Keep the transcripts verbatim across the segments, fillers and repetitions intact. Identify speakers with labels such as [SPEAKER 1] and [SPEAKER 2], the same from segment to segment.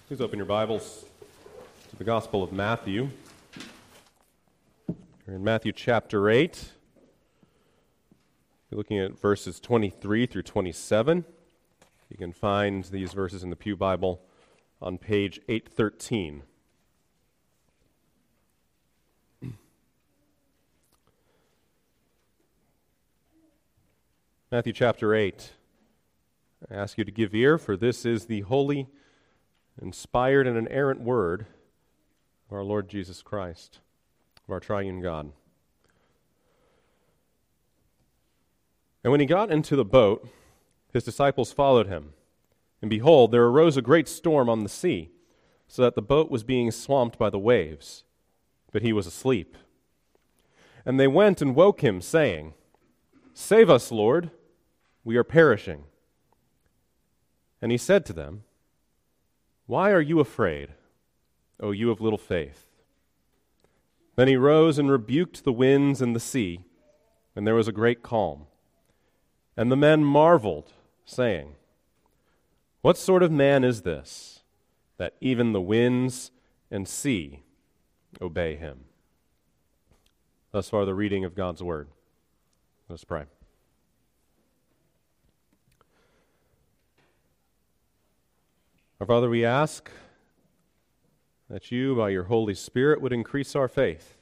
[SPEAKER 1] Please open your Bibles to the Gospel of Matthew. We're in Matthew chapter eight. You're looking at verses twenty-three through twenty-seven. You can find these verses in the Pew Bible on page eight thirteen. Matthew chapter eight. I ask you to give ear, for this is the holy, inspired, and inerrant word of our Lord Jesus Christ, of our triune God. And when he got into the boat, his disciples followed him. And behold, there arose a great storm on the sea, so that the boat was being swamped by the waves, but he was asleep. And they went and woke him, saying, "Save us, Lord, we are perishing." And he said to them, "Why are you afraid, O you of little faith?" Then he rose and rebuked the winds and the sea, and there was a great calm. And the men marveled, saying, "What sort of man is this, that even the winds and sea obey him?" Thus far the reading of God's word. Let us pray. Our Father, we ask that you, by your Holy Spirit, would increase our faith.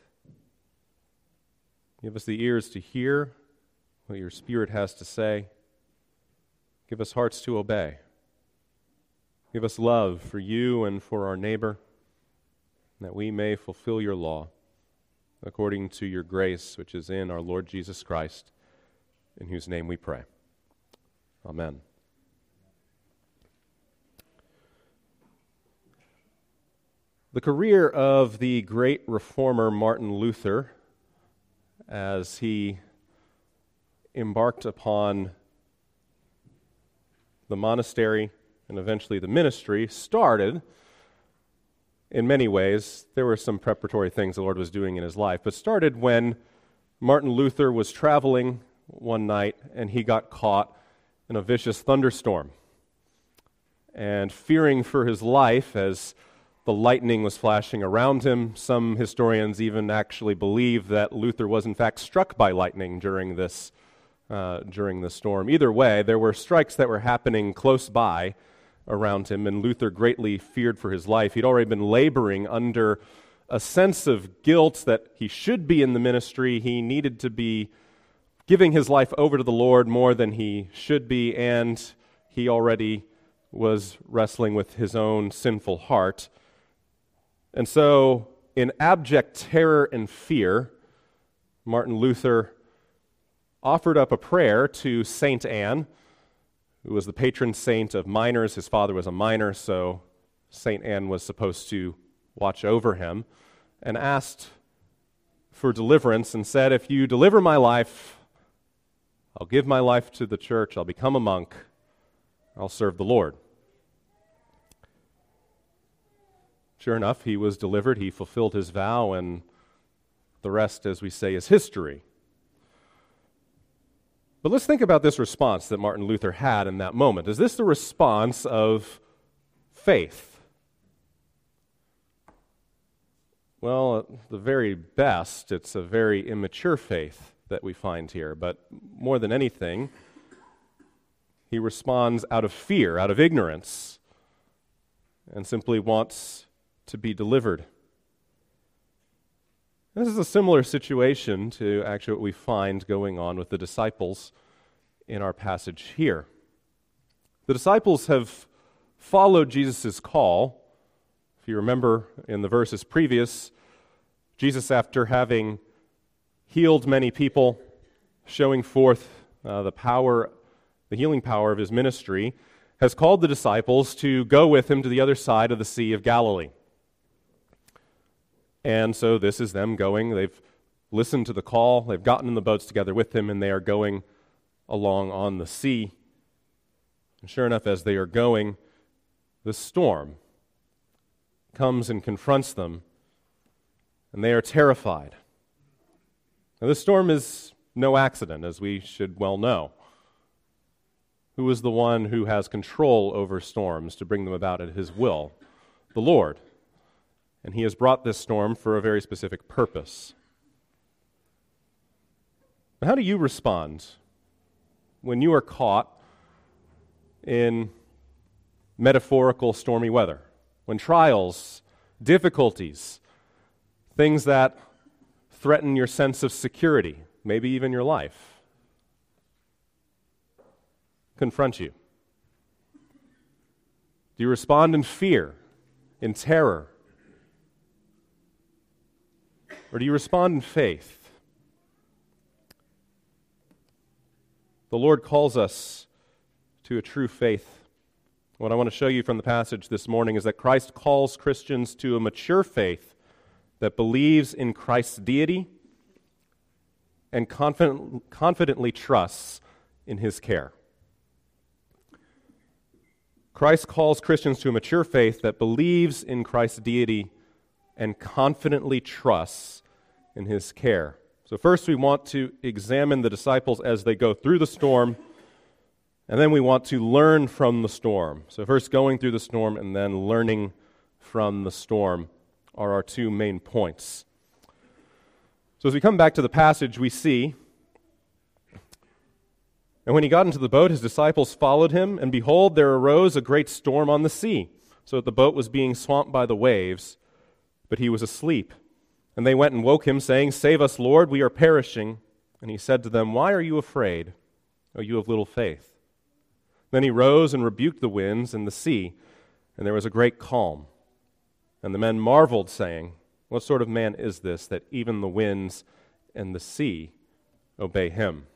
[SPEAKER 1] Give us the ears to hear what your Spirit has to say. Give us hearts to obey. Give us love for you and for our neighbor, that we may fulfill your law according to your grace, which is in our Lord Jesus Christ, in whose name we pray. Amen. The career of the great reformer Martin Luther, as he embarked upon the monastery and eventually the ministry, started in many ways. There were some preparatory things the Lord was doing in his life, but started when Martin Luther was traveling one night and he got caught in a vicious thunderstorm. And fearing for his life as the lightning was flashing around him, some historians even actually believe that Luther was in fact struck by lightning during this uh, during the storm. Either way, there were strikes that were happening close by around him, and Luther greatly feared for his life. He'd already been laboring under a sense of guilt that he should be in the ministry. He needed to be giving his life over to the Lord more than he should be, and he already was wrestling with his own sinful heart. And so, in abject terror and fear, Martin Luther offered up a prayer to Saint Anne, who was the patron saint of miners. His father was a miner, so Saint Anne was supposed to watch over him, and asked for deliverance and said, "If you deliver my life, I'll give my life to the church, I'll become a monk, I'll serve the Lord." Sure enough, he was delivered, he fulfilled his vow, and the rest, as we say, is history. But let's think about this response that Martin Luther had in that moment. Is this the response of faith? Well, at the very best, it's a very immature faith that we find here. But more than anything, he responds out of fear, out of ignorance, and simply wants to be delivered. This is a similar situation to actually what we find going on with the disciples in our passage here. The disciples have followed Jesus' call. If you remember in the verses previous, Jesus, after having healed many people, showing forth uh, the power, the healing power of his ministry, has called the disciples to go with him to the other side of the Sea of Galilee. And so this is them going. They've listened to the call. They've gotten in the boats together with him, and they are going along on the sea. And sure enough, as they are going, the storm comes and confronts them, and they are terrified. Now, this storm is no accident, as we should well know. Who is the one who has control over storms to bring them about at his will? the Lord. And he has brought this storm for a very specific purpose. But how do you respond when you are caught in metaphorical stormy weather? When trials, difficulties, things that threaten your sense of security, maybe even your life, confront you? Do you respond in fear, in terror? Or do you respond in faith? The Lord calls us to a true faith. What I want to show you from the passage this morning is that Christ calls Christians to a mature faith that believes in Christ's deity and confident, confidently trusts in his care. Christ calls Christians to a mature faith that believes in Christ's deity and confidently trusts in his care. So first we want to examine the disciples as they go through the storm, and then we want to learn from the storm. So first going through the storm and then learning from the storm are our two main points. So as we come back to the passage, we see, and when he got into the boat, his disciples followed him, and behold, there arose a great storm on the sea, so that the boat was being swamped by the waves, but he was asleep. And they went and woke him, saying, "Save us, Lord, we are perishing." And he said to them, "Why are you afraid, O you of little faith?" Then he rose and rebuked the winds and the sea, and there was a great calm. And the men marveled, saying, "What sort of man is this, that even the winds and the sea obey him?"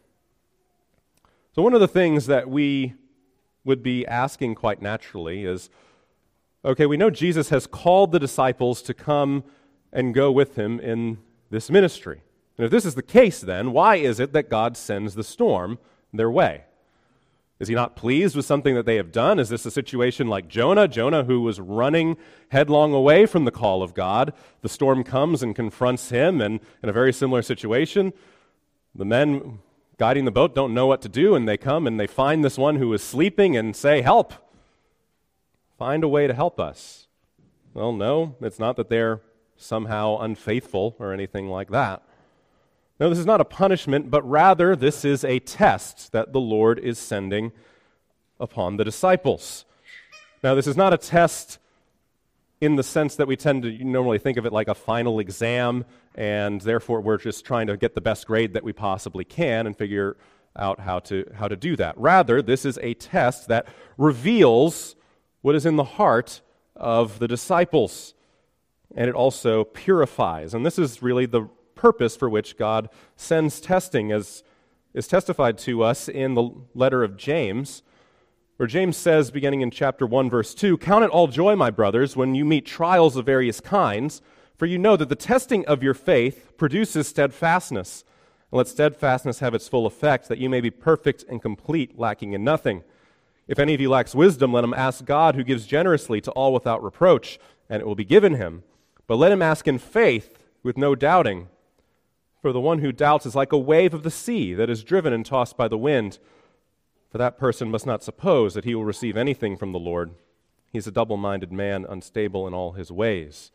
[SPEAKER 1] So one of the things that we would be asking quite naturally is, okay, we know Jesus has called the disciples to come and go with him in this ministry. And if this is the case, then why is it that God sends the storm their way? Is he not pleased with something that they have done? Is this a situation like Jonah? Jonah, who was running headlong away from the call of God, the storm comes and confronts him, and in a very similar situation, the men guiding the boat don't know what to do, and they come and they find this one who is sleeping and say, "Help! Find a way to help us." Well, no, it's not that they're somehow unfaithful or anything like that. No, this is not a punishment, but rather this is a test that the Lord is sending upon the disciples. Now, this is not a test in the sense that we tend to normally think of it like a final exam, and therefore we're just trying to get the best grade that we possibly can and figure out how to how to do that. Rather, this is a test that reveals what is in the heart of the disciples, and it also purifies. And this is really the purpose for which God sends testing, as is testified to us in the letter of James, where James says, beginning in chapter one, verse two, "Count it all joy, my brothers, when you meet trials of various kinds, for you know that the testing of your faith produces steadfastness. And let steadfastness have its full effect, that you may be perfect and complete, lacking in nothing. If any of you lacks wisdom, let him ask God, who gives generously to all without reproach, and it will be given him. But let him ask in faith, with no doubting. For the one who doubts is like a wave of the sea that is driven and tossed by the wind. For that person must not suppose that he will receive anything from the Lord. He is a double-minded man, unstable in all his ways."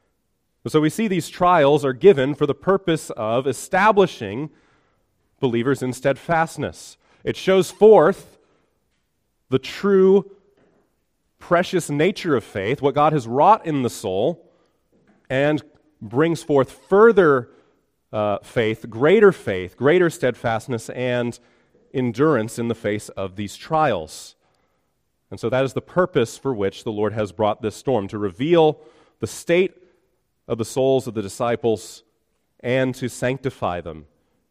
[SPEAKER 1] So we see these trials are given for the purpose of establishing believers in steadfastness. It shows forth the true, precious nature of faith, what God has wrought in the soul, and brings forth further uh, faith, greater faith, greater steadfastness, and endurance in the face of these trials. And so that is the purpose for which the Lord has brought this storm, to reveal the state of the souls of the disciples and to sanctify them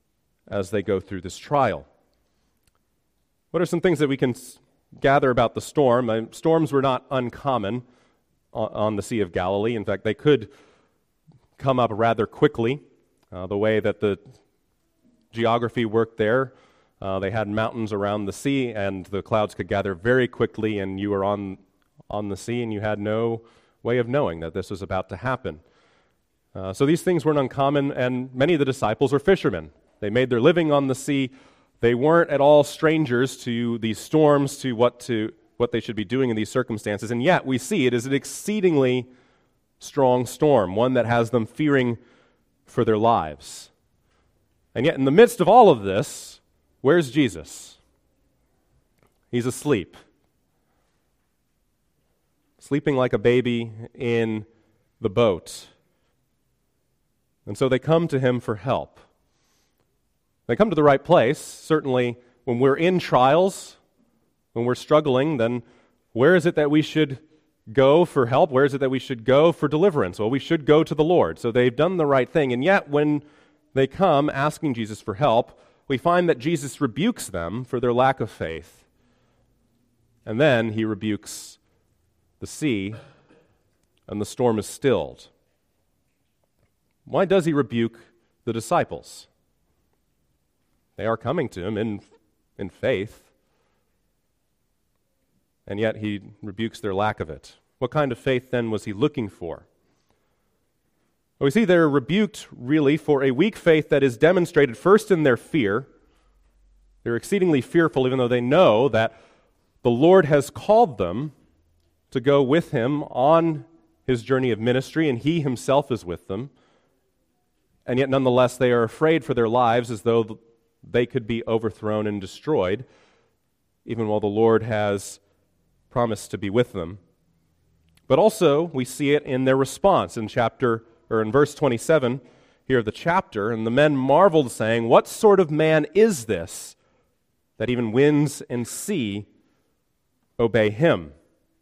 [SPEAKER 1] as they go through this trial. What are some things that we can gather about the storm? Uh, storms were not uncommon on, on the Sea of Galilee. In fact, they could come up rather quickly. Uh, the way that the geography worked there, uh, they had mountains around the sea, and the clouds could gather very quickly, and you were on on the sea, and you had no way of knowing that this was about to happen. Uh, so these things weren't uncommon, and many of the disciples were fishermen. They made their living on the sea. They weren't at all strangers to these storms, to what to what they should be doing in these circumstances, and yet we see it is an exceedingly strong storm, one that has them fearing for their lives. And yet in the midst of all of this, where's Jesus? He's asleep. Sleeping like a baby in the boat. And so they come to him for help. They come to the right place. Certainly, when we're in trials, when we're struggling, then where is it that we should go for help? Where is it that we should go for deliverance? Well, we should go to the Lord. So they've done the right thing. And yet, when they come asking Jesus for help, we find that Jesus rebukes them for their lack of faith. And then he rebukes the sea, and the storm is stilled. Why does he rebuke the disciples? They are coming to him in, in faith, and yet he rebukes their lack of it. What kind of faith then was he looking for? Well, we see they're rebuked really for a weak faith that is demonstrated first in their fear. They're exceedingly fearful even though they know that the Lord has called them to go with him on his journey of ministry, and he himself is with them. And yet nonetheless they are afraid for their lives as though they could be overthrown and destroyed, even while the Lord has promised to be with them. But also we see it in their response in chapter or in verse twenty-seven here of the chapter. And the men marveled, saying, "What sort of man is this, that even winds and sea obey him?"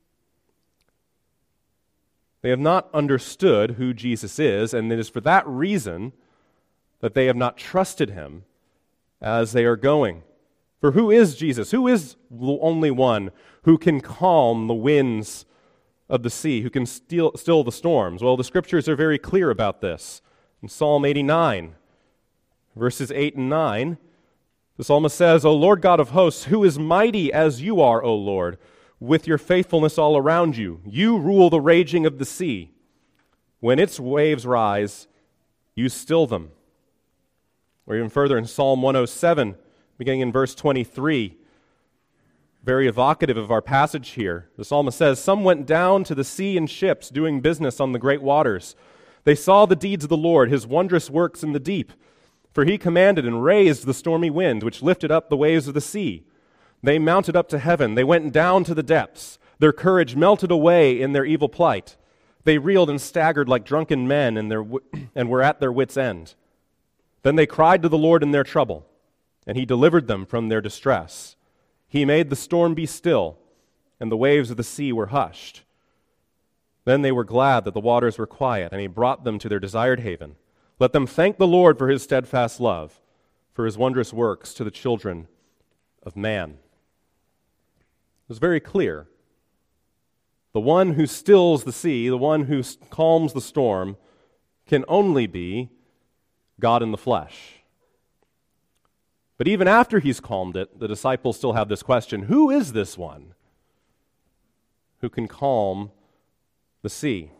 [SPEAKER 1] They have not understood who Jesus is, and it is for that reason that they have not trusted him as they are going. For who is Jesus? Who is the only one who can calm the winds of the sea, who can still, still the storms? Well, the scriptures are very clear about this. In Psalm eighty-nine, verses eight and nine, the psalmist says, "O Lord God of hosts, who is mighty as you are, O Lord, with your faithfulness all around you? You rule the raging of the sea. When its waves rise, you still them." Or even further in Psalm one oh seven, beginning in verse twenty-three, very evocative of our passage here. The psalmist says, "Some went down to the sea in ships, doing business on the great waters. They saw the deeds of the Lord, his wondrous works in the deep. For he commanded and raised the stormy wind, which lifted up the waves of the sea. They mounted up to heaven. They went down to the depths. Their courage melted away in their evil plight. They reeled and staggered like drunken men and, their, and were at their wits' end. Then they cried to the Lord in their trouble, and he delivered them from their distress. He made the storm be still, and the waves of the sea were hushed. Then they were glad that the waters were quiet, and he brought them to their desired haven. Let them thank the Lord for his steadfast love, for his wondrous works to the children of man." It was very clear. The one who stills the sea, the one who calms the storm, can only be God in the flesh. But even after he's calmed it, the disciples still have this question: who is this one who can calm the sea?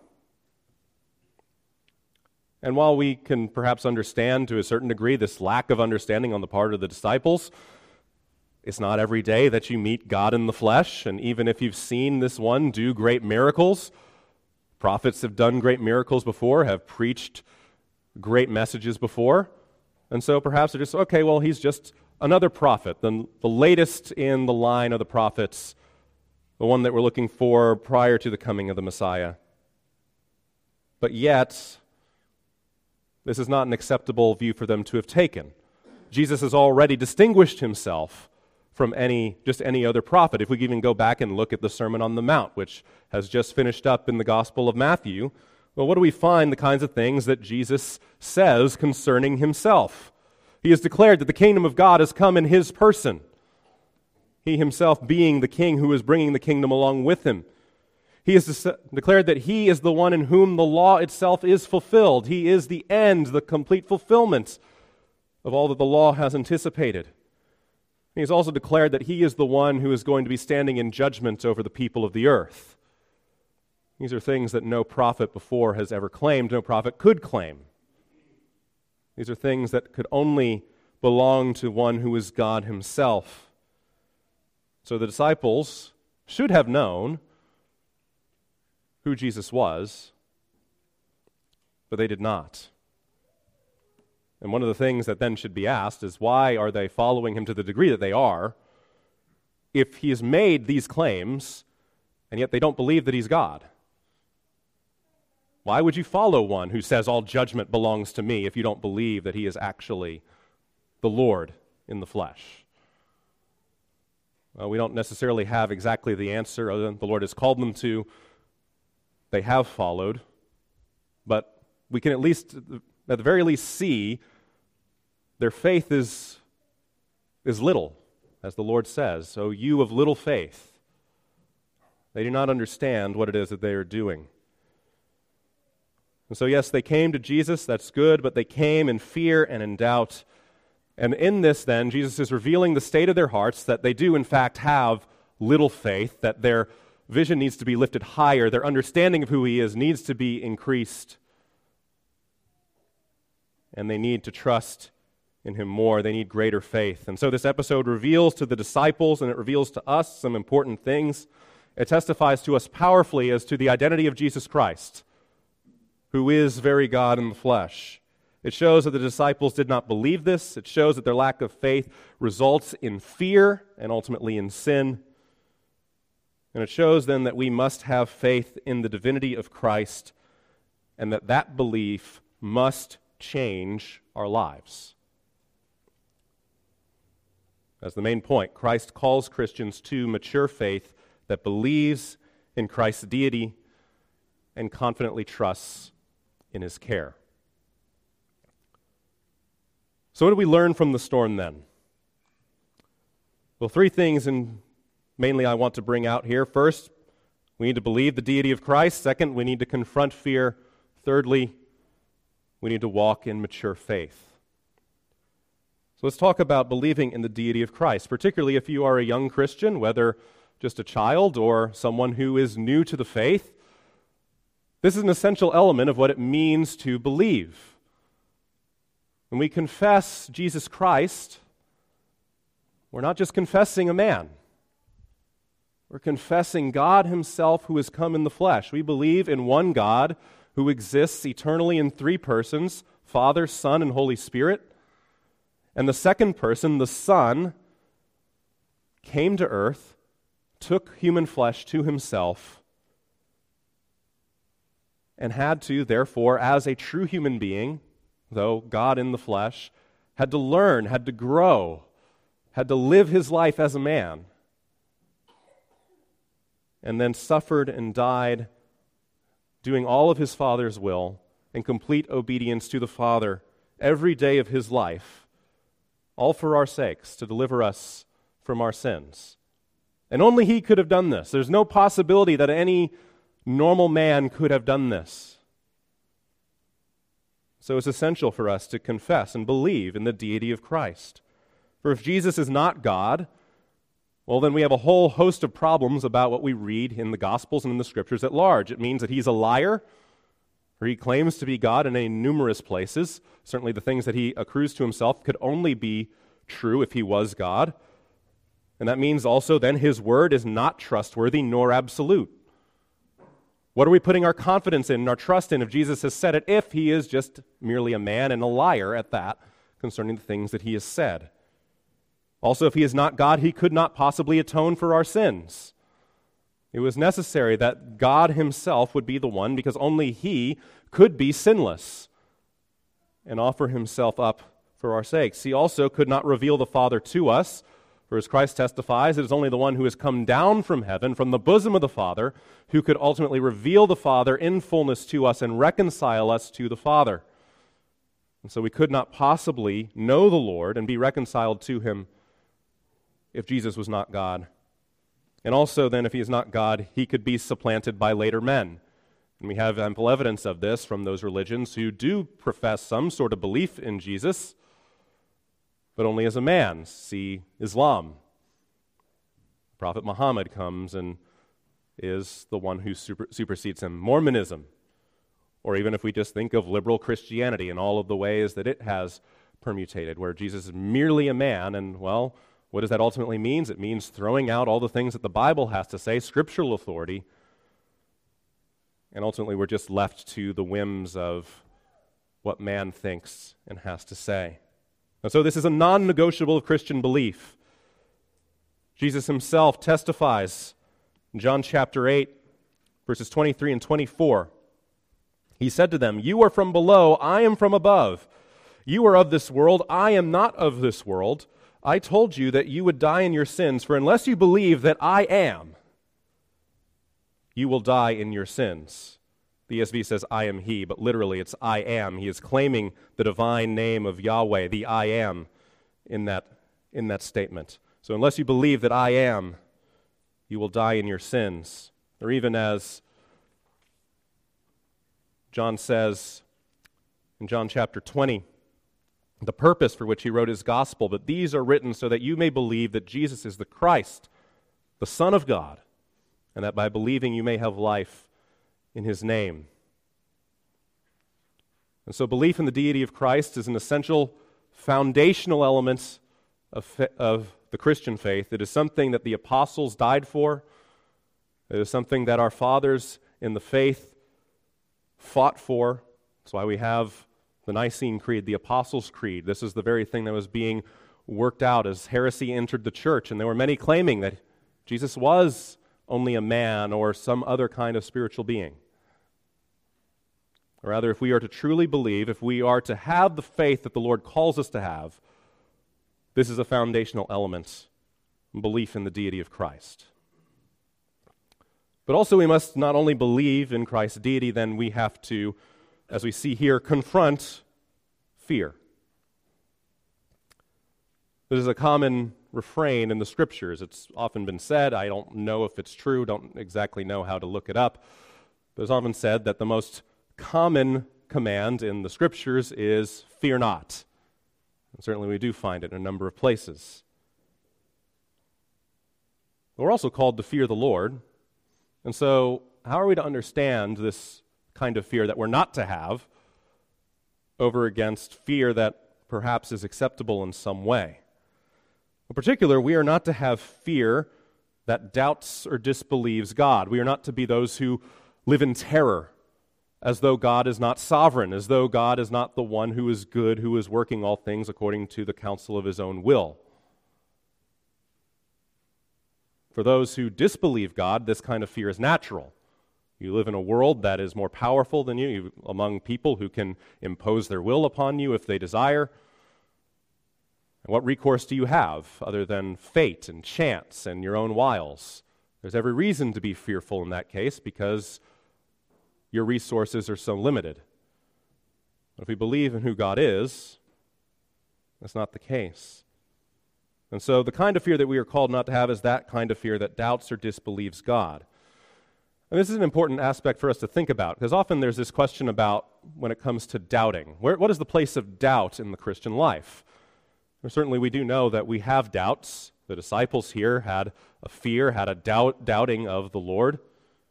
[SPEAKER 1] And while we can perhaps understand to a certain degree this lack of understanding on the part of the disciples, it's not every day that you meet God in the flesh, and even if you've seen this one do great miracles, prophets have done great miracles before, have preached great messages before, and so perhaps they're just, okay, well, he's just another prophet, the, the latest in the line of the prophets, the one that we're looking for prior to the coming of the Messiah. But yet, this is not an acceptable view for them to have taken. Jesus has already distinguished himself from any just any other prophet. If we even go back and look at the Sermon on the Mount, which has just finished up in the Gospel of Matthew, well, what do we find? The kinds of things that Jesus says concerning himself. He has declared that the kingdom of God has come in his person, he himself being the king who is bringing the kingdom along with him. He has de- declared that he is the one in whom the law itself is fulfilled. He is the end, the complete fulfillment of all that the law has anticipated. He has also declared that he is the one who is going to be standing in judgment over the people of the earth. These are things that no prophet before has ever claimed, no prophet could claim. These are things that could only belong to one who is God himself. So the disciples should have known who Jesus was, but they did not. And one of the things that then should be asked is, why are they following him to the degree that they are if he has made these claims and yet they don't believe that he's God? Why would you follow one who says all judgment belongs to me if you don't believe that he is actually the Lord in the flesh? Well, we don't necessarily have exactly the answer other than the Lord has called them to. They have followed, but we can at least, at the very least, see their faith is, is little, as the Lord says. So you of little faith. They do not understand what it is that they are doing. And so yes, they came to Jesus, that's good, but they came in fear and in doubt. And in this then, Jesus is revealing the state of their hearts, that they do in fact have little faith, that their vision needs to be lifted higher, their understanding of who he is needs to be increased. And they need to trust in him more. They need greater faith. And so this episode reveals to the disciples, and it reveals to us some important things. It testifies to us powerfully as to the identity of Jesus Christ, who is very God in the flesh. It shows that the disciples did not believe this. It shows that their lack of faith results in fear and ultimately in sin. And it shows then that we must have faith in the divinity of Christ, and that that belief must change our lives. As the main point, Christ calls Christians to mature faith that believes in Christ's deity and confidently trusts in his care. So what do we learn from the storm then? Well, three things, and mainly I want to bring out here. First, we need to believe the deity of Christ. Second, we need to confront fear. Thirdly, we need to walk in mature faith. So let's talk about believing in the deity of Christ, particularly if you are a young Christian, whether just a child or someone who is new to the faith. This is an essential element of what it means to believe. When we confess Jesus Christ, we're not just confessing a man. We're confessing God himself who has come in the flesh. We believe in one God who exists eternally in three persons, Father, Son, and Holy Spirit. And the second person, the Son, came to earth, took human flesh to himself, and had to, therefore, as a true human being, though God in the flesh, had to learn, had to grow, had to live his life as a man, and then suffered and died doing all of his Father's will in complete obedience to the Father every day of his life, all for our sakes, to deliver us from our sins. And only he could have done this. There's no possibility that any normal man could have done this. So it's essential for us to confess and believe in the deity of Christ. For if Jesus is not God, well, then we have a whole host of problems about what we read in the Gospels and in the Scriptures at large. It means that he's a liar, for he claims to be God in a numerous places. Certainly the things that he accrues to himself could only be true if he was God. And that means also then his word is not trustworthy nor absolute. What are we putting our confidence in and our trust in if Jesus has said it, if he is just merely a man and a liar at that concerning the things that he has said? Also, if he is not God, he could not possibly atone for our sins. It was necessary that God himself would be the one, because only he could be sinless and offer himself up for our sakes. He also could not reveal the Father to us, for as Christ testifies, it is only the one who has come down from heaven, from the bosom of the Father, who could ultimately reveal the Father in fullness to us and reconcile us to the Father. And so we could not possibly know the Lord and be reconciled to him if Jesus was not God. And also then, if he is not God, he could be supplanted by later men. And we have ample evidence of this from those religions who do profess some sort of belief in Jesus, but only as a man. See Islam. Prophet Muhammad comes and is the one who super, supersedes him. Mormonism, or even if we just think of liberal Christianity and all of the ways that it has permutated, where Jesus is merely a man, and, well, What does that ultimately mean? It means throwing out all the things that the Bible has to say, scriptural authority, and ultimately we're just left to the whims of what man thinks and has to say. And so this is a non-negotiable Christian belief. Jesus himself testifies in John chapter eight, verses twenty-three and twenty-four. He said to them, "You are from below, I am from above. You are of this world, I am not of this world. I told you that you would die in your sins, for unless you believe that I am, you will die in your sins." The E S V says, "I am he," but literally it's "I am." He is claiming the divine name of Yahweh, the I am, in that, in that statement. So unless you believe that I am, you will die in your sins. Or even as John says in John chapter twenty, the purpose for which he wrote his gospel, "But these are written so that you may believe that Jesus is the Christ, the Son of God, and that by believing you may have life in his name." And so belief in the deity of Christ is an essential foundational element of, fa- of the Christian faith. It is something that the apostles died for. It is something that our fathers in the faith fought for. That's why we have the Nicene Creed, the Apostles' Creed. This is the very thing that was being worked out as heresy entered the church, and there were many claiming that Jesus was only a man or some other kind of spiritual being. Or rather, if we are to truly believe, if we are to have the faith that the Lord calls us to have, this is a foundational element, belief in the deity of Christ. But also we must not only believe in Christ's deity, then we have to, as we see here, confront fear. This is a common refrain in the Scriptures. It's often been said, I don't know if it's true, don't exactly know how to look it up, but it's often said that the most common command in the Scriptures is fear not. And certainly we do find it in a number of places. But we're also called to fear the Lord. And so how are we to understand this kind of fear that we're not to have over against fear that perhaps is acceptable in some way? In particular, we are not to have fear that doubts or disbelieves God. We are not to be those who live in terror, as though God is not sovereign, as though God is not the one who is good, who is working all things according to the counsel of his own will. For those who disbelieve God, this kind of fear is natural. You live in a world that is more powerful than you, you among people who can impose their will upon you if they desire. And what recourse do you have other than fate and chance and your own wiles? There's every reason to be fearful in that case because your resources are so limited. But if we believe in who God is, that's not the case. And so the kind of fear that we are called not to have is that kind of fear that doubts or disbelieves God. And this is an important aspect for us to think about, because often there's this question about when it comes to doubting. Where, what is the place of doubt in the Christian life? Or certainly we do know that we have doubts. The disciples here had a fear, had a doubt, doubting of the Lord.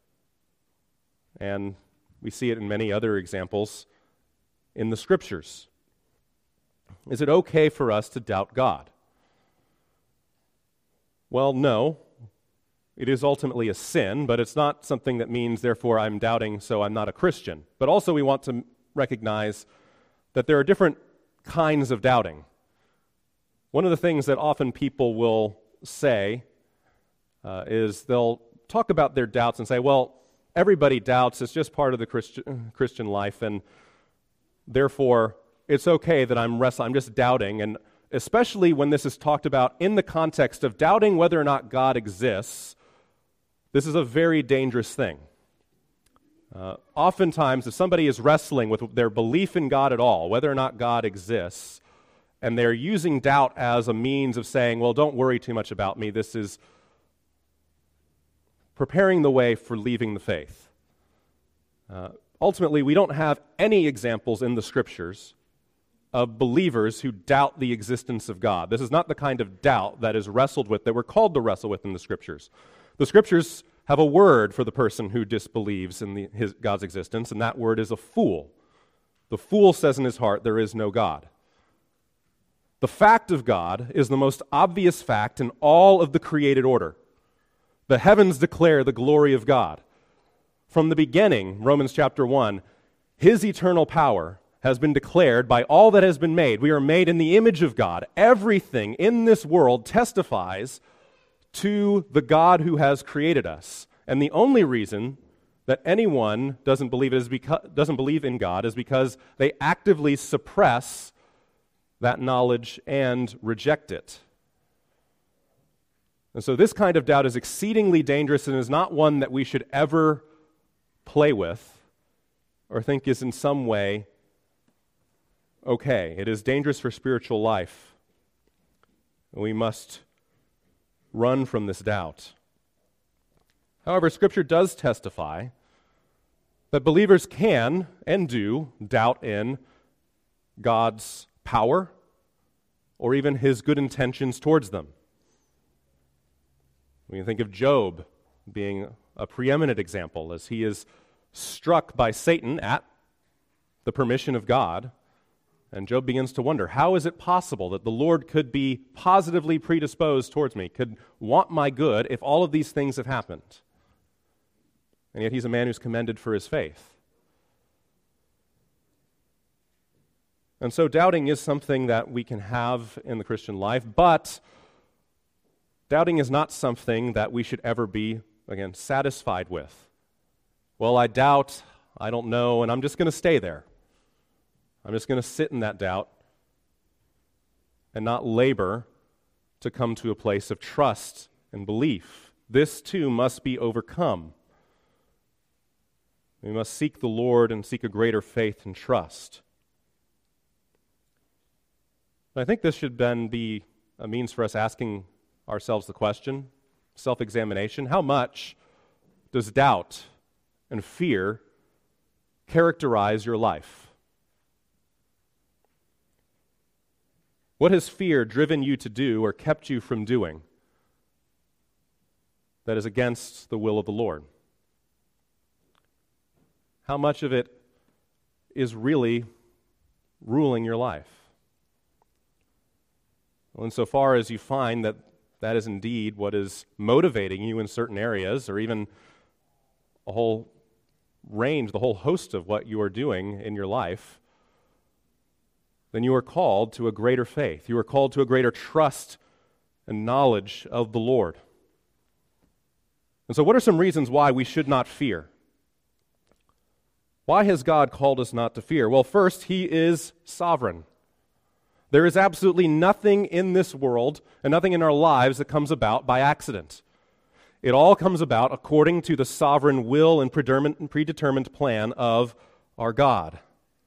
[SPEAKER 1] And we see it in many other examples in the Scriptures. Is it okay for us to doubt God? Well, no. It is ultimately a sin, but it's not something that means, therefore, I'm doubting, so I'm not a Christian. But also we want to recognize that there are different kinds of doubting. One of the things that often people will say uh, is they'll talk about their doubts and say, well, everybody doubts, it's just part of the Christian, Christian life, and therefore it's okay that I'm wrestling, I'm just doubting, and especially when this is talked about in the context of doubting whether or not God exists, this is a very dangerous thing. Uh, oftentimes, if somebody is wrestling with their belief in God at all, whether or not God exists, and they're using doubt as a means of saying, well, don't worry too much about me, this is preparing the way for leaving the faith. Uh, ultimately, we don't have any examples in the Scriptures of believers who doubt the existence of God. This is not the kind of doubt that is wrestled with, that we're called to wrestle with in the Scriptures. The Scriptures have a word for the person who disbelieves in the, his, God's existence, and that word is a fool. The fool says in his heart, there is no God. The fact of God is the most obvious fact in all of the created order. The heavens declare the glory of God. From the beginning, Romans chapter one, His eternal power has been declared by all that has been made. We are made in the image of God. Everything in this world testifies to the God who has created us. And the only reason that anyone doesn't believe it is because, doesn't believe in God is because they actively suppress that knowledge and reject it. And so this kind of doubt is exceedingly dangerous and is not one that we should ever play with or think is in some way okay. It is dangerous for spiritual life. We must run from this doubt. However, Scripture does testify that believers can and do doubt in God's power or even His good intentions towards them. We can think of Job being a preeminent example as he is struck by Satan at the permission of God. And Job begins to wonder, how is it possible that the Lord could be positively predisposed towards me, could want my good if all of these things have happened? And yet he's a man who's commended for his faith. And so doubting is something that we can have in the Christian life, but doubting is not something that we should ever be, again, satisfied with. Well, I doubt, I don't know, and I'm just going to stay there. I'm just going to sit in that doubt and not labor to come to a place of trust and belief. This too must be overcome. We must seek the Lord and seek a greater faith and trust. I think this should then be a means for us asking ourselves the question, self-examination, how much does doubt and fear characterize your life? What has fear driven you to do or kept you from doing that is against the will of the Lord? How much of it is really ruling your life? Well, insofar as you find that that is indeed what is motivating you in certain areas, or even a whole range, the whole host of what you are doing in your life, then you are called to a greater faith. You are called to a greater trust and knowledge of the Lord. And so what are some reasons why we should not fear? Why has God called us not to fear? Well, first, He is sovereign. There is absolutely nothing in this world and nothing in our lives that comes about by accident. It all comes about according to the sovereign will and predetermined plan of our God.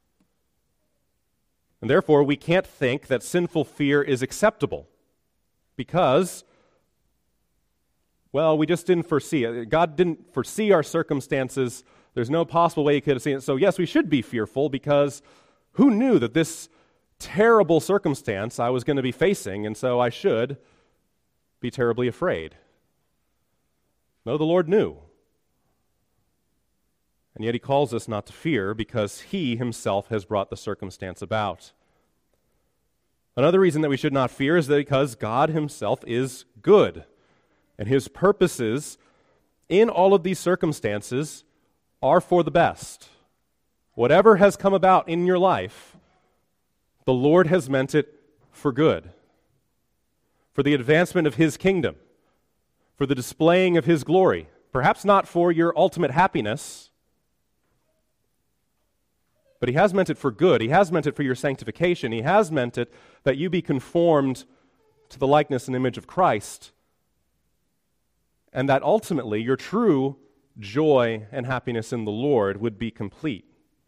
[SPEAKER 1] And therefore, we can't think that sinful fear is acceptable because, well, we just didn't foresee it. God didn't foresee our circumstances. There's no possible way He could have seen it. So yes, we should be fearful because who knew that this terrible circumstance I was going to be facing, and so I should be terribly afraid? No, the Lord knew. And yet He calls us not to fear because He Himself has brought the circumstance about. Another reason that we should not fear is that because God Himself is good, and His purposes in all of these circumstances are for the best. Whatever has come about in your life, the Lord has meant it for good, for the advancement of His kingdom, for the displaying of His glory, perhaps not for your ultimate happiness, but He has meant it for good. He has meant it for your sanctification. He has meant it that you be conformed to the likeness and image of Christ, and that ultimately your true joy and happiness in the Lord would be complete.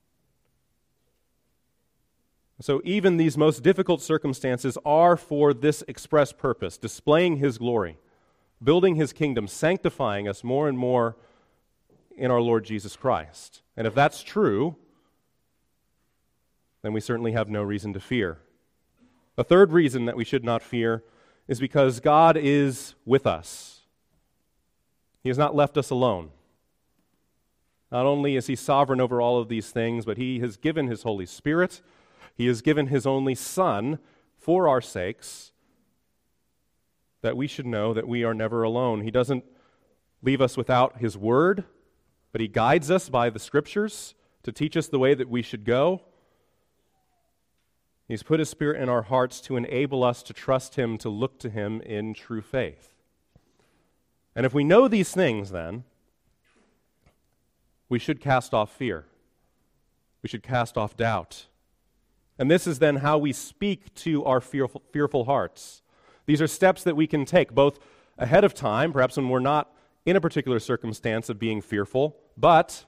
[SPEAKER 1] So even these most difficult circumstances are for this express purpose, displaying His glory, building His kingdom, sanctifying us more and more in our Lord Jesus Christ. And if that's true, then we certainly have no reason to fear. A third reason that we should not fear is because God is with us. He has not left us alone. Not only is He sovereign over all of these things, but He has given His Holy Spirit. He has given His only Son for our sakes, that we should know that we are never alone. He doesn't leave us without His Word, but He guides us by the Scriptures to teach us the way that we should go. He's put His Spirit in our hearts to enable us to trust Him, to look to Him in true faith. And if we know these things, then, we should cast off fear. We should cast off doubt. And this is then how we speak to our fearful, fearful hearts. These are steps that we can take, both ahead of time, perhaps when we're not in a particular circumstance of being fearful, but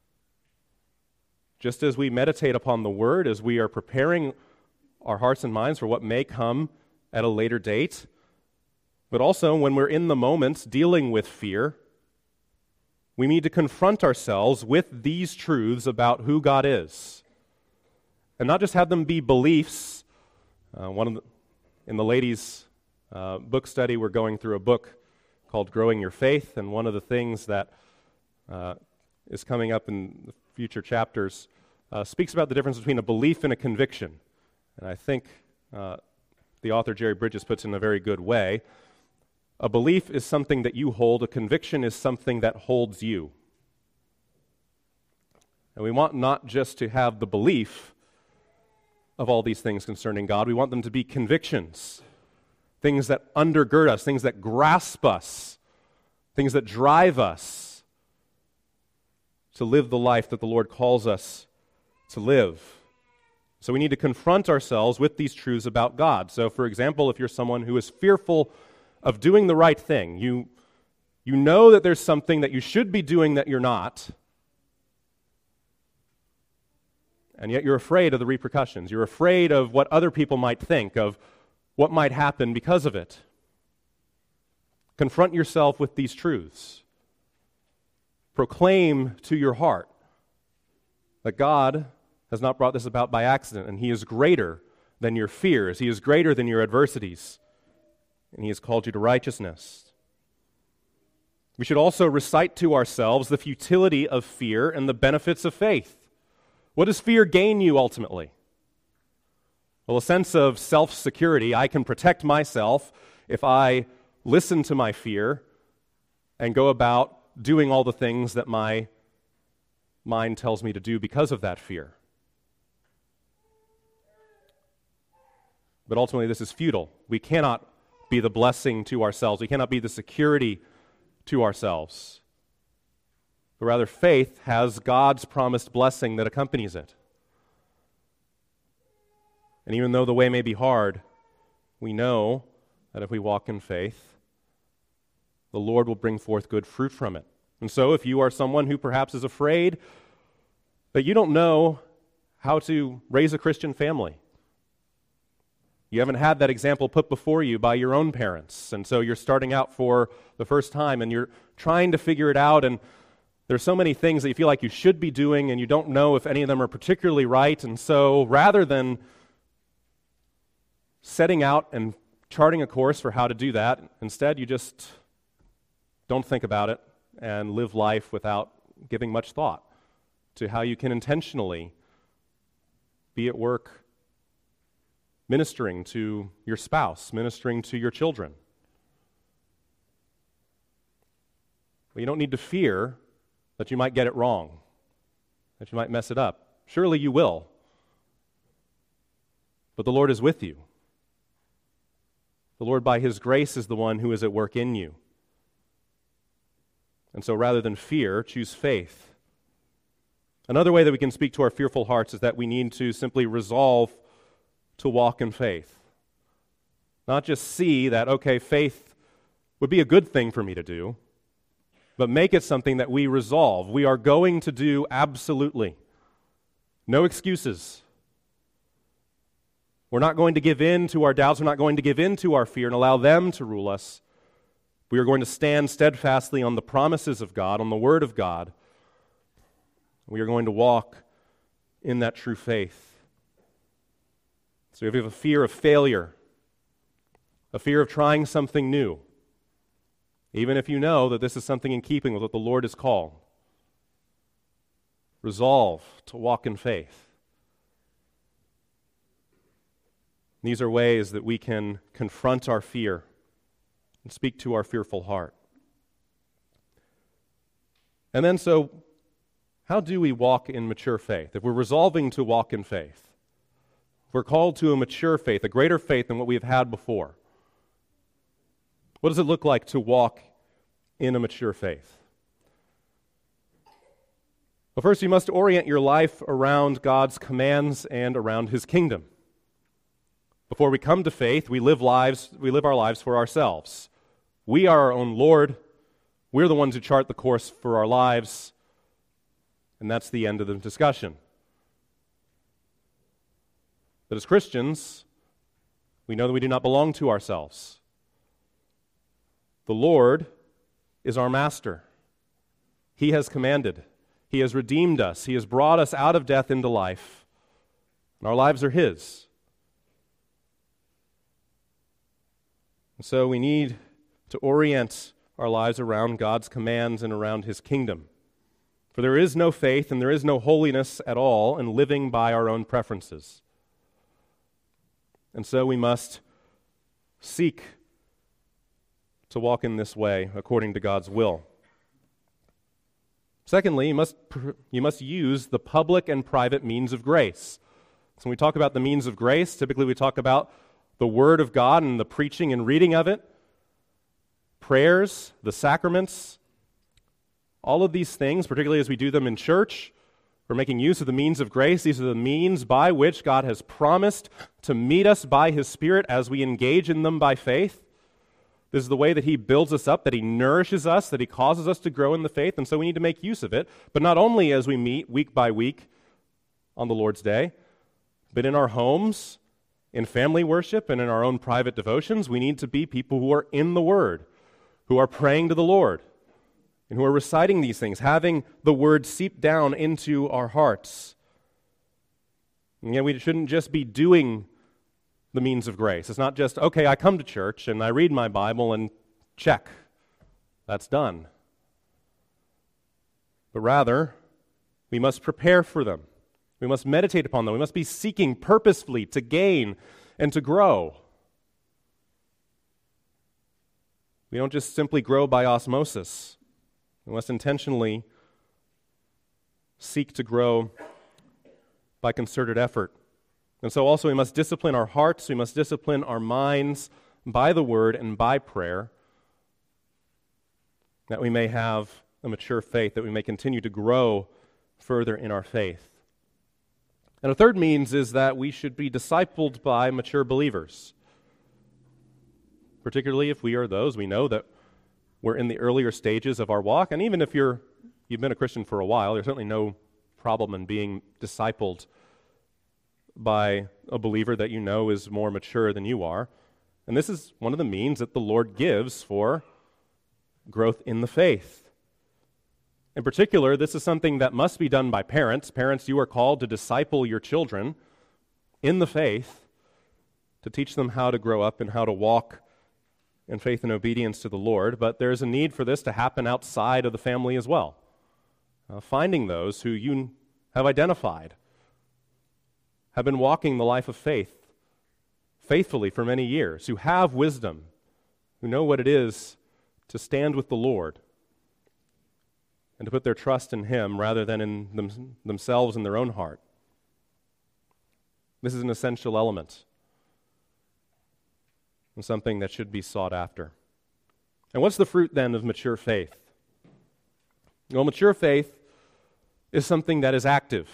[SPEAKER 1] just as we meditate upon the Word, as we are preparing our hearts and minds for what may come at a later date, but also when we're in the moments dealing with fear, we need to confront ourselves with these truths about who God is. And not just have them be beliefs. Uh, one of the, in the ladies' uh, book study, we're going through a book called Growing Your Faith, and one of the things that uh, is coming up in the future chapters uh, speaks about the difference between a belief and a conviction. And I think uh, the author Jerry Bridges puts it in a very good way. A belief is something that you hold. A conviction is something that holds you. And we want not just to have the belief of all these things concerning God. We want them to be convictions, things that undergird us, things that grasp us, things that drive us to live the life that the Lord calls us to live. So we need to confront ourselves with these truths about God. So, for example, if you're someone who is fearful of doing the right thing, you, you know that there's something that you should be doing that you're not, and yet you're afraid of the repercussions. You're afraid of what other people might think, of what might happen because of it. Confront yourself with these truths. Proclaim to your heart that God has not brought this about by accident, and He is greater than your fears. He is greater than your adversities, and He has called you to righteousness. We should also recite to ourselves the futility of fear and the benefits of faith. What does fear gain you ultimately? Well, a sense of self-security. I can protect myself if I listen to my fear and go about doing all the things that my mind tells me to do because of that fear. But ultimately, this is futile. We cannot be the blessing to ourselves. We cannot be the security to ourselves. But rather, faith has God's promised blessing that accompanies it. And even though the way may be hard, we know that if we walk in faith, the Lord will bring forth good fruit from it. And so if you are someone who perhaps is afraid that you don't know how to raise a Christian family, you haven't had that example put before you by your own parents, and so you're starting out for the first time and you're trying to figure it out, and there's so many things that you feel like you should be doing and you don't know if any of them are particularly right, and so rather than setting out and charting a course for how to do that, instead you just don't think about it and live life without giving much thought to how you can intentionally be at work ministering to your spouse, ministering to your children. Well, you don't need to fear that you might get it wrong, that you might mess it up. Surely you will. But the Lord is with you. The Lord, by His grace, is the one who is at work in you. And so rather than fear, choose faith. Another way that we can speak to our fearful hearts is that we need to simply resolve to walk in faith. Not just see that, okay, faith would be a good thing for me to do, but make it something that we resolve. We are going to do absolutely. No excuses. We're not going to give in to our doubts. We're not going to give in to our fear and allow them to rule us. We are going to stand steadfastly on the promises of God, on the Word of God. We are going to walk in that true faith. So if you have a fear of failure, a fear of trying something new, even if you know that this is something in keeping with what the Lord has called, resolve to walk in faith. These are ways that we can confront our fear and speak to our fearful heart. And then so, how do we walk in mature faith? If we're resolving to walk in faith, if we're called to a mature faith, a greater faith than what we have had before, what does it look like to walk in a mature faith? Well, first, you must orient your life around God's commands and around His kingdom. Before we come to faith, we live lives, we live our lives for ourselves. We are our own Lord. We're the ones who chart the course for our lives, and that's the end of the discussion. But as Christians, we know that we do not belong to ourselves. The Lord is our master. He has commanded. He has redeemed us. He has brought us out of death into life. And our lives are His. And so we need to orient our lives around God's commands and around His kingdom. For there is no faith and there is no holiness at all in living by our own preferences. And so we must seek to walk in this way according to God's will. Secondly, you must, you must use the public and private means of grace. So when we talk about the means of grace, typically we talk about the Word of God and the preaching and reading of it, prayers, the sacraments, all of these things, particularly as we do them in church, we're making use of the means of grace. These are the means by which God has promised to meet us by His Spirit as we engage in them by faith. This is the way that He builds us up, that He nourishes us, that He causes us to grow in the faith, and so we need to make use of it. But not only as we meet week by week on the Lord's Day, but in our homes, in family worship, and in our own private devotions, we need to be people who are in the Word, who are praying to the Lord, and who are reciting these things, having the Word seep down into our hearts. And yet we shouldn't just be doing the means of grace. It's not just, okay, I come to church and I read my Bible and check. That's done. But rather, we must prepare for them. We must meditate upon them. We must be seeking purposefully to gain and to grow. We don't just simply grow by osmosis. We must intentionally seek to grow by concerted effort. And so also we must discipline our hearts, we must discipline our minds by the Word and by prayer, that we may have a mature faith, that we may continue to grow further in our faith. And a third means is that we should be discipled by mature believers, particularly if we are those, we know that we're in the earlier stages of our walk, and even if you're, you've been a Christian for a while, there's certainly no problem in being discipled by a believer that you know is more mature than you are. And this is one of the means that the Lord gives for growth in the faith. In particular, this is something that must be done by parents. Parents, you are called to disciple your children in the faith, to teach them how to grow up and how to walk in faith and obedience to the Lord. But there's a need for this to happen outside of the family as well. Uh, finding those who you have identified have been walking the life of faith faithfully for many years, who have wisdom, who know what it is to stand with the Lord and to put their trust in Him rather than in them, themselves and their own heart. This is an essential element and something that should be sought after. And what's the fruit then of mature faith? Well, mature faith is something that is active.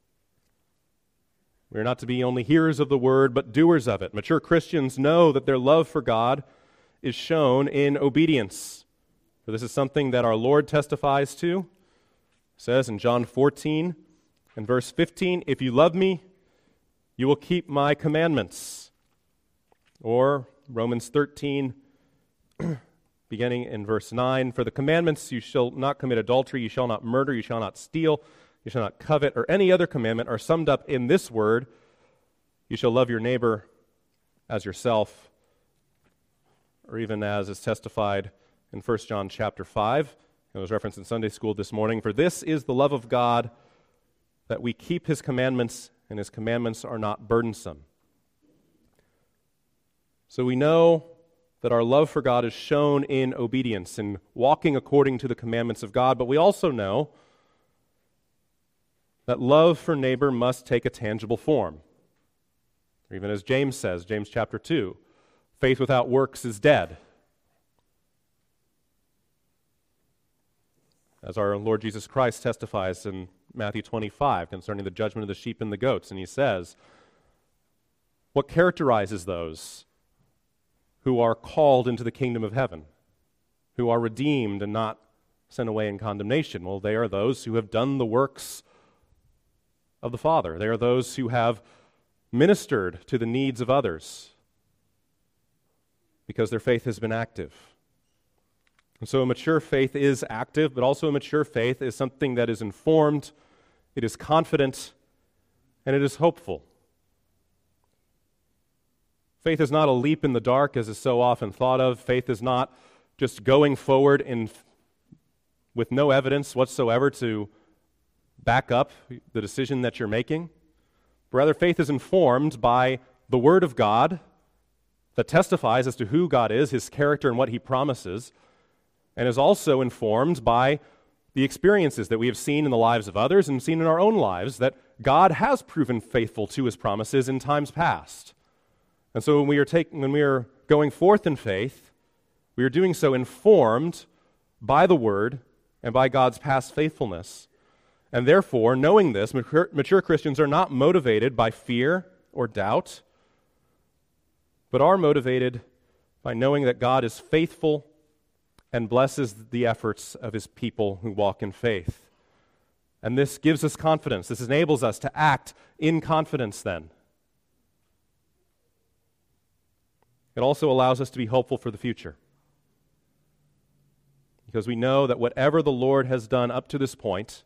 [SPEAKER 1] We are not to be only hearers of the word, but doers of it. Mature Christians know that their love for God is shown in obedience. For this is something that our Lord testifies to. It says in John fourteen and verse fifteen, "If you love me, you will keep my commandments." Or Romans thirteen, beginning in verse nine, "For the commandments, you shall not commit adultery, you shall not murder, you shall not steal, you shall not covet, or any other commandment are summed up in this word, you shall love your neighbor as yourself," or even as is testified in First John chapter five. It was referenced in Sunday school this morning. "For this is the love of God, that we keep His commandments, and His commandments are not burdensome." So we know that our love for God is shown in obedience, in walking according to the commandments of God, but we also know that love for neighbor must take a tangible form. Or even as James says, James chapter two, faith without works is dead. As our Lord Jesus Christ testifies in Matthew twenty-five concerning the judgment of the sheep and the goats, and he says, what characterizes those who are called into the kingdom of heaven, who are redeemed and not sent away in condemnation? Well, they are those who have done the works of the Father. They are those who have ministered to the needs of others because their faith has been active. And so a mature faith is active, but also a mature faith is something that is informed, it is confident, and it is hopeful. Faith is not a leap in the dark, as is so often thought of. Faith is not just going forward in, with no evidence whatsoever to back up the decision that you're making. Rather, faith is informed by the Word of God that testifies as to who God is, His character, and what He promises, and is also informed by the experiences that we have seen in the lives of others and seen in our own lives, that God has proven faithful to His promises in times past. And so when we are taking, when we are going forth in faith, we are doing so informed by the Word and by God's past faithfulness. And therefore, knowing this, mature, mature Christians are not motivated by fear or doubt, but are motivated by knowing that God is faithful and blesses the efforts of His people who walk in faith. And this gives us confidence. This enables us to act in confidence then. It also allows us to be hopeful for the future, because we know that whatever the Lord has done up to this point,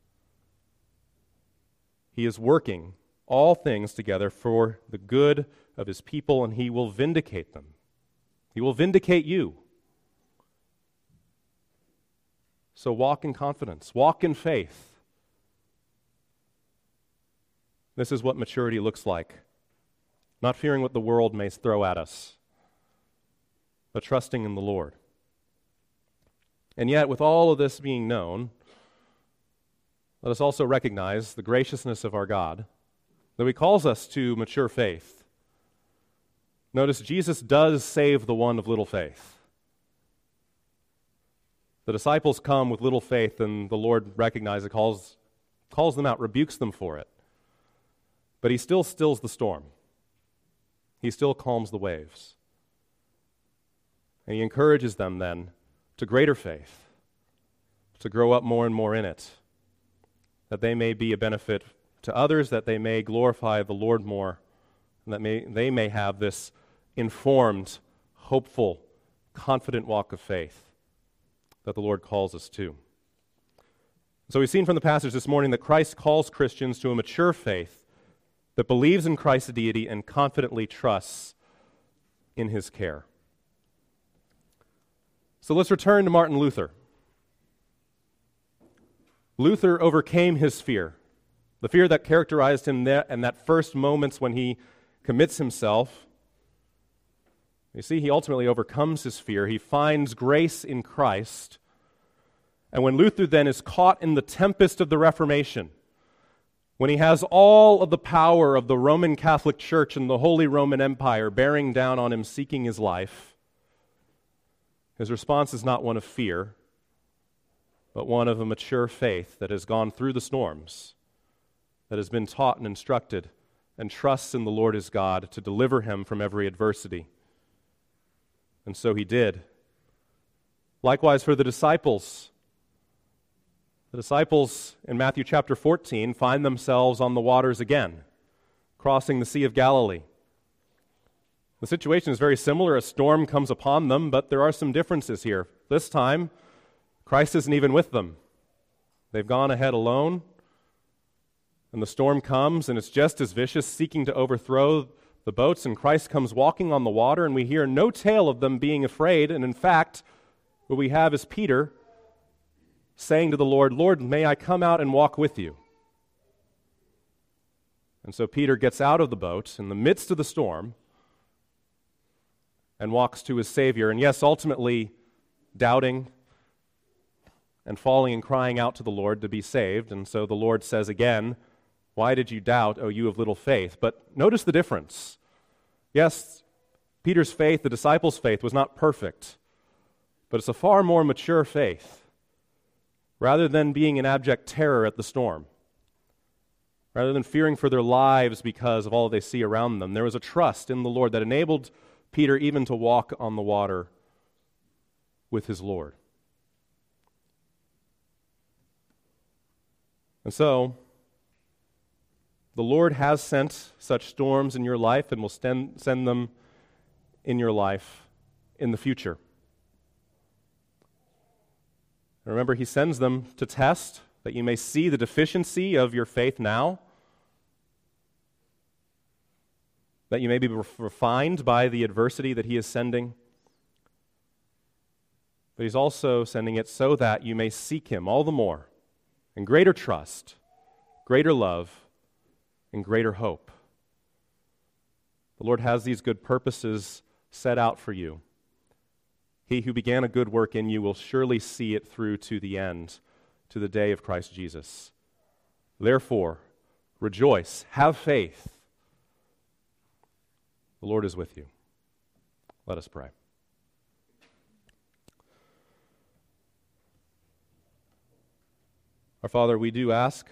[SPEAKER 1] He is working all things together for the good of His people, and He will vindicate them. He will vindicate you. So walk in confidence, walk in faith. This is what maturity looks like. Not fearing what the world may throw at us, but trusting in the Lord. And yet, with all of this being known, let us also recognize the graciousness of our God, that He calls us to mature faith. Notice, Jesus does save the one of little faith. The disciples come with little faith, and the Lord recognizes, calls, calls them out, rebukes them for it. But He still stills the storm. He still calms the waves. And He encourages them then to greater faith, to grow up more and more in it, that they may be a benefit to others, that they may glorify the Lord more, and that may, they may have this informed, hopeful, confident walk of faith that the Lord calls us to. So we've seen from the passage this morning that Christ calls Christians to a mature faith that believes in Christ's deity and confidently trusts in His care. So let's return to Martin Luther. Luther overcame his fear, the fear that characterized him there in that first moments when he commits himself. You see, he ultimately overcomes his fear. He finds grace in Christ. And when Luther then is caught in the tempest of the Reformation, when he has all of the power of the Roman Catholic Church and the Holy Roman Empire bearing down on him, seeking his life, his response is not one of fear, but one of a mature faith that has gone through the storms, that has been taught and instructed, and trusts in the Lord his God to deliver him from every adversity. And so he did. Likewise for the disciples. The disciples in Matthew chapter fourteen find themselves on the waters again, crossing the Sea of Galilee. The situation is very similar. A storm comes upon them, but there are some differences here. This time, Christ isn't even with them. They've gone ahead alone, and the storm comes, and it's just as vicious, seeking to overthrow the boats, and Christ comes walking on the water, and we hear no tale of them being afraid, and in fact, what we have is Peter saying to the Lord, "Lord, may I come out and walk with you?" And so Peter gets out of the boat in the midst of the storm, and walks to his Savior. And yes, ultimately doubting and falling and crying out to the Lord to be saved. And so the Lord says again, "Why did you doubt, O you of little faith?" But notice the difference. Yes, Peter's faith, the disciples' faith, was not perfect, but it's a far more mature faith. Rather than being in abject terror at the storm, rather than fearing for their lives because of all they see around them, there was a trust in the Lord that enabled Peter even to walk on the water with his Lord. And so, the Lord has sent such storms in your life and will send, send them in your life in the future. And remember, he sends them to test, that you may see the deficiency of your faith now, that you may be refined by the adversity that he is sending. But he's also sending it so that you may seek him all the more in greater trust, greater love, and greater hope. The Lord has these good purposes set out for you. He who began a good work in you will surely see it through to the end, to the day of Christ Jesus. Therefore, rejoice, have faith. The Lord is with you. Let us pray. Our Father, we do ask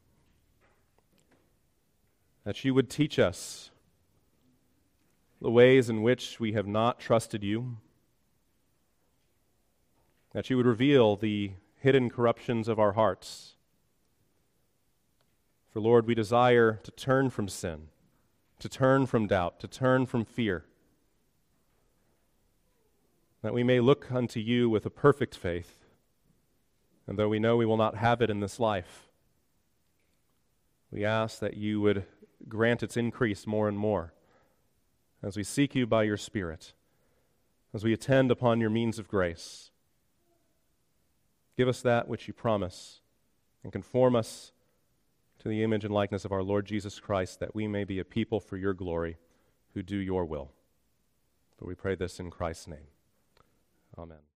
[SPEAKER 1] that you would teach us the ways in which we have not trusted you, that you would reveal the hidden corruptions of our hearts. For Lord, we desire to turn from sin, to turn from doubt, to turn from fear, that we may look unto you with a perfect faith, and though we know we will not have it in this life, we ask that you would grant its increase more and more as we seek you by your Spirit, as we attend upon your means of grace. Give us that which you promise, and conform us to the image and likeness of our Lord Jesus Christ, that we may be a people for your glory who do your will. For we pray this in Christ's name. Amen.